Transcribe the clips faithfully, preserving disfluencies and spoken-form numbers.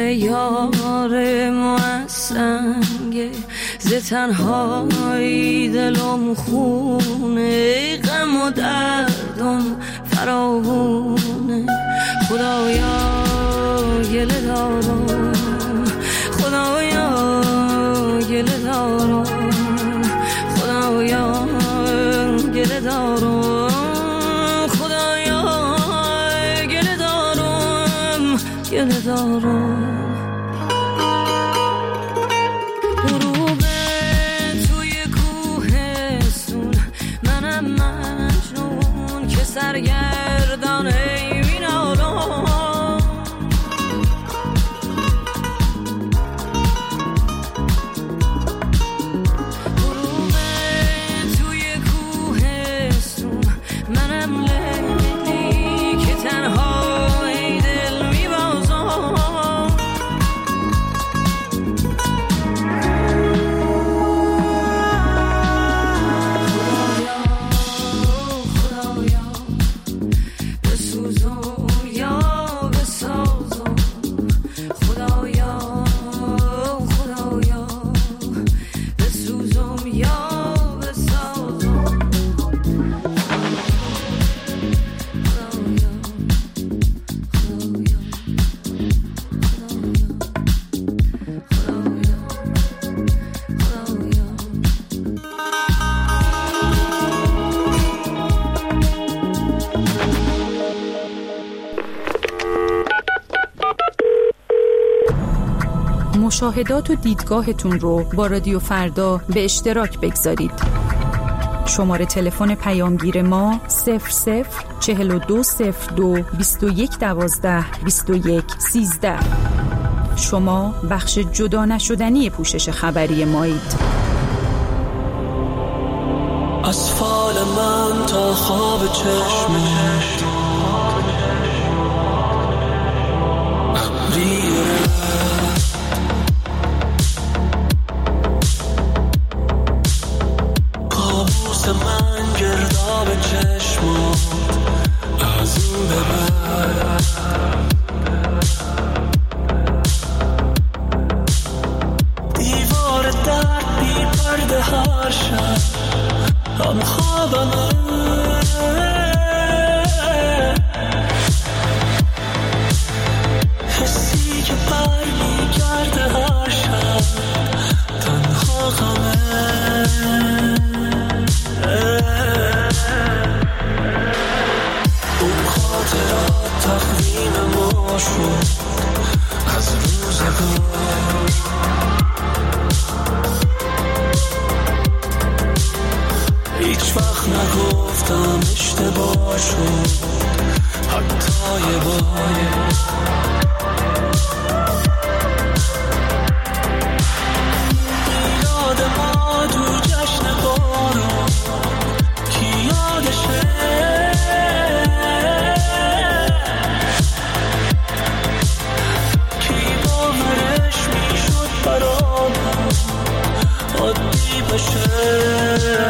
یار موسنگه ز تنهایی دلم خونه غم و دردم فراوونه خدایا گله دارم خدایا گله دارم خدایا گله دارم خدایا گله دارم گله دارم سرگردان ای مینالم غروب توی کوهستون منم لیلی که تنها ای دل میبازم مشاهدات و دیدگاهتون رو با رادیو فردا به اشتراک بگذارید. شماره تلفن پیامگیر ما صفر صفر چهل و دو صفر دو بیست و یک دوازده بیست و یک سیزده. شما بخش جدا نشدنی پوشش خبری مایید. از فال من تا خواب چشمت من گرداب چشمات از اون ببر دیوار درد بی پرده هر شب هم خوابمه حسی که بر می کرده هر شب تنها غمه اون خاطرات تقویم ما شد از روزگار هیچ وقت نگفتم اشتباه شد حتی یه بار میلاد ما تو جشن بارون کی یادشه کی باورش میشد برام عادی بشه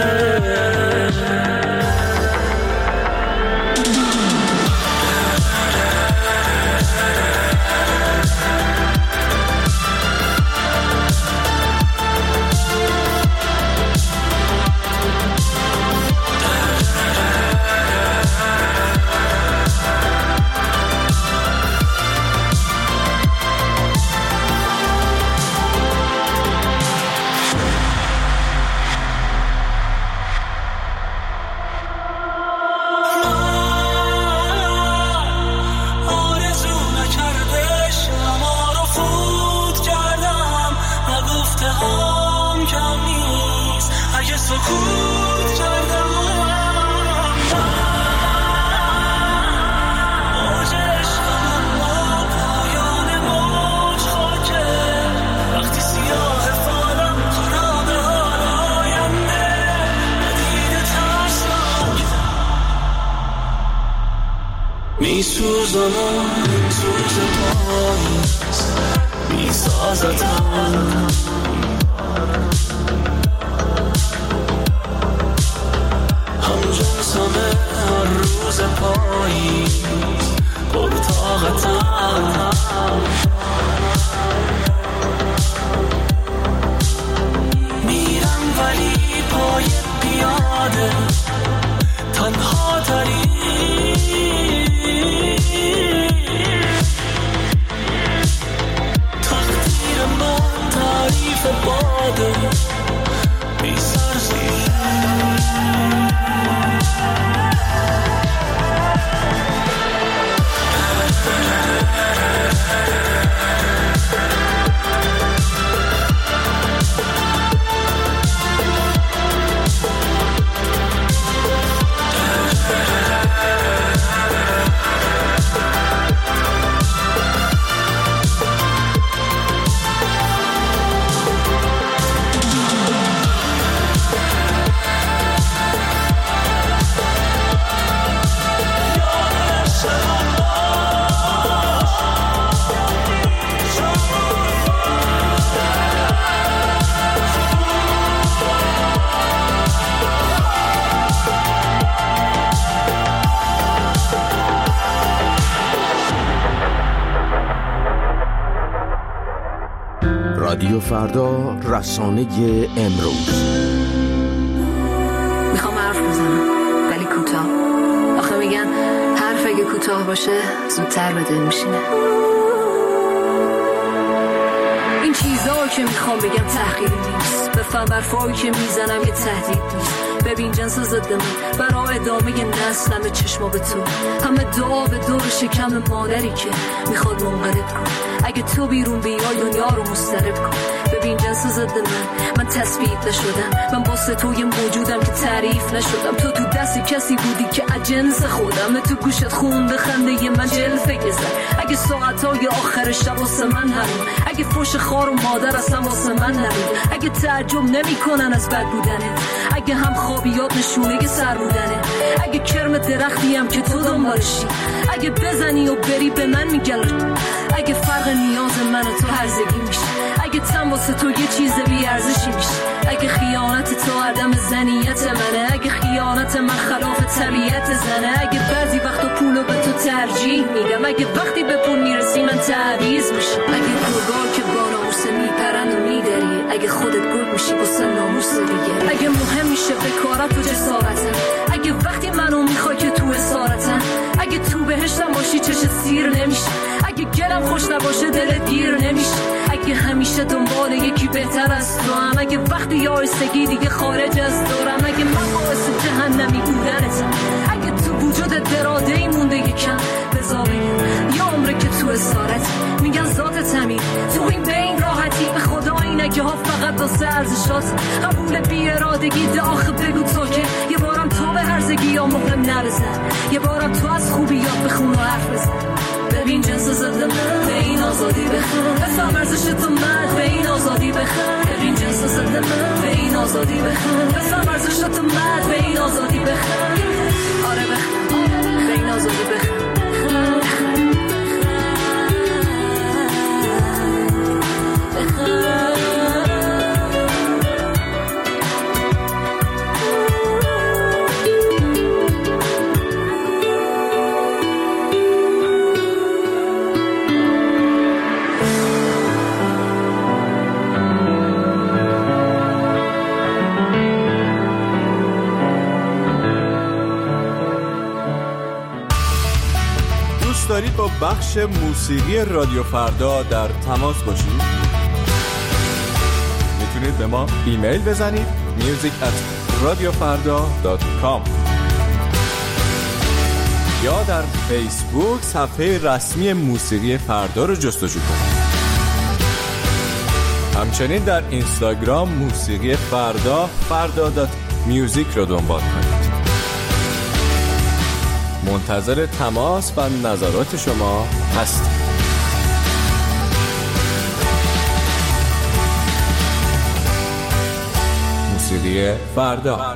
میسوزنم این سوز پاییز میسازتم همجنسم هر روز پاییز پرطاقتم رادیو فردا، رسانه امروز. میخوام حرف بزنم ولی کوتاه. آخه میگن حرف اگه کوتاه باشه زودتر به دل میشینه. این چیزا که میخوام بگم تحقیری نیست، بفهم برفایی که میزنم یه تهدید نیست. ببین جنس ضد من برای ادامه نسلم چشما به تو، همه دعا به دور شکم مادری که میخواد منقلب کن. اگه تو بیرون بیای دنیا رو مضطرب کن. ببین جنس ضد من من تثبیت نشدم، من واسه تو یه موجودم که تعریف نشدم. تو تو دستی کسی بودی که اجنس خودم، تو گوشت خونده خنده ی من جلفه گذر. اگه ساعتای آخر شب واسه من همون، اگه فوش خار و مادر اصلا واسه من نبود، اگه تعجب نمی کنن از بد بودنت، اگه هم خوابیات نشونه سر بودنه، اگه کرم درختی هم که تو دنبالشی، اگه بزنی و بری به من میگل، اگه فرق نیاز من و تو هرزگی میشه، اگه تن واسه تو یه چیز بی ارزشی میشه، اگه خیانت تو عدم زنیت منه، اگه خیانت من خلاف طبیعت زنه، اگه بعضی وقتا پولو به تو ترجیح میدم، اگه وقتی به پول میرسی من تعویض میشم، اگه گرگار که با ناموس میپرند و میدری، اگه خودت گرگ میشی واسه ناموس دیگه، اگه مهم میشه بکارت و جسارتم، اگه وقتی منو میخوای که تو اسارتم، اگه تو بهشتم باشی چش سیر نمیشه، اگه گلم خوش نباشه دل دیر نمیشه، اگه همیشه دنبال یکی بهتر از تو هم، اگه وقتی یایستگی دیگه خارج از دورم، اگه من باعث جهنمی بودنتم، اگه تو وجود درادهی مونده یکم بذار بگم یا عمره که تو اسارت میگن ذات تمیم، تو این بین راحتی به خدا اینکه ها فقط واسه ارزشات قبول بی ارادگی ده. آخه بگو تو که یه بارم تو به هرزگی یا مهم نرزن، یه بارم تو از خوبیات بخون و حرف بزن. ببین جنس ضد من به این آزادی بخون، بفهم ارزش تو مرد به این آزادی بخون. ببین جنس ضد من به این آزادی بخون، بفهم ارزش تو مرد به این آزادی بخون. آره بخون به این آزادی بخون. دارید با بخش موسیقی رادیو فردا در تماس باشید؟ میتونید به ما ایمیل بزنید میوزیک ات رادیو فردا دات کام یا در فیسبوک صفحه رسمی موسیقی فردا رو جستجو کنید. همچنین در اینستاگرام موسیقی فردا فردا دات میوزیک رو دنبال کنید. منتظر تماس و نظرات شما هستیم. موسیقی فردا.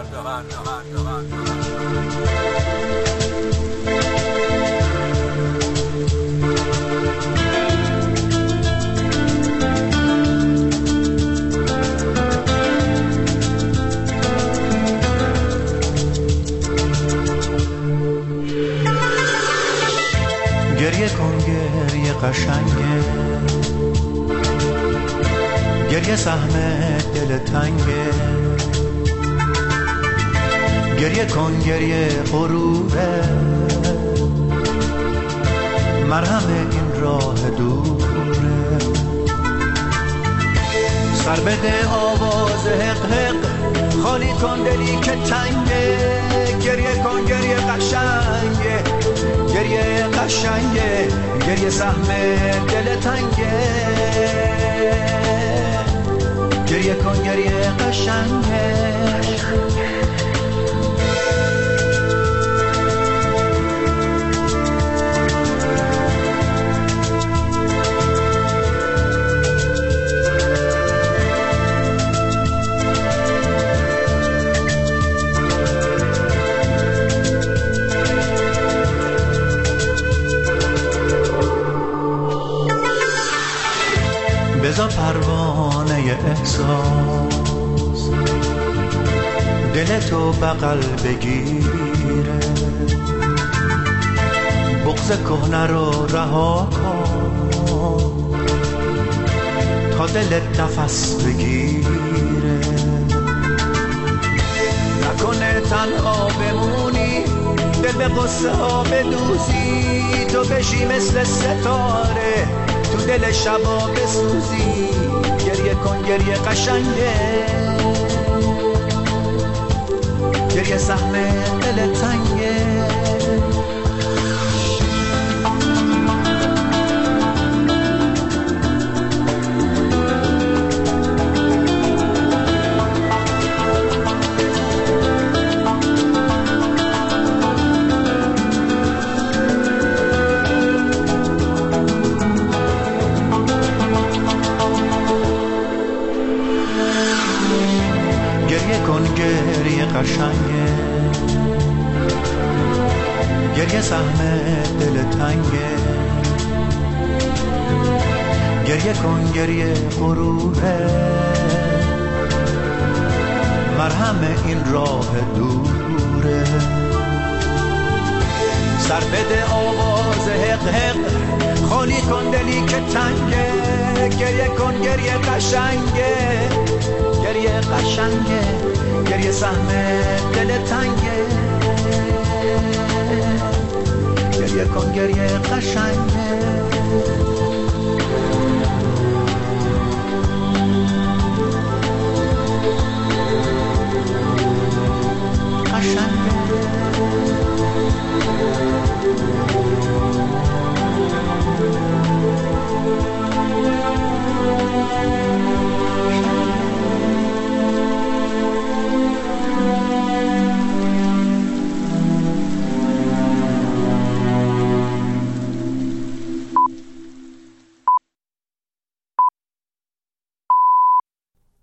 گریه کن گریه قشنگه، گریه سهم دل تنگه، گریه کن گریه غروره، مرهم این راه دوره، سر بده آواز حق حق، خالی کن دلی که تنگه، گریه کن گریه قشنگه، گریه قشنگه، گریه سهم دل تنگه، گریه کن گریه قشنگه. بذار پروانه احساس دل تو بغل بگیره، بغض کهنه رو رها کن، تا دلت نفس بگیره. نکنه تنها بمونی، دل به قصه ها بدوزی، تو بشی مثل ستاره تو دل شبا بسوزی. گریه کن گریه قشنگه، گریه سهم دل تنگه. قشنگه، گریه سهم دل تنگه. گریه کن گریه غروره، مرهم این راه دوره. سر بده آواز حق حق، خالی کن دلی که تنگه. گریه کن گریه قشنگه، گریه قشنگه، گریه سهم دل تنگه. گریه کن گریه قشنگه.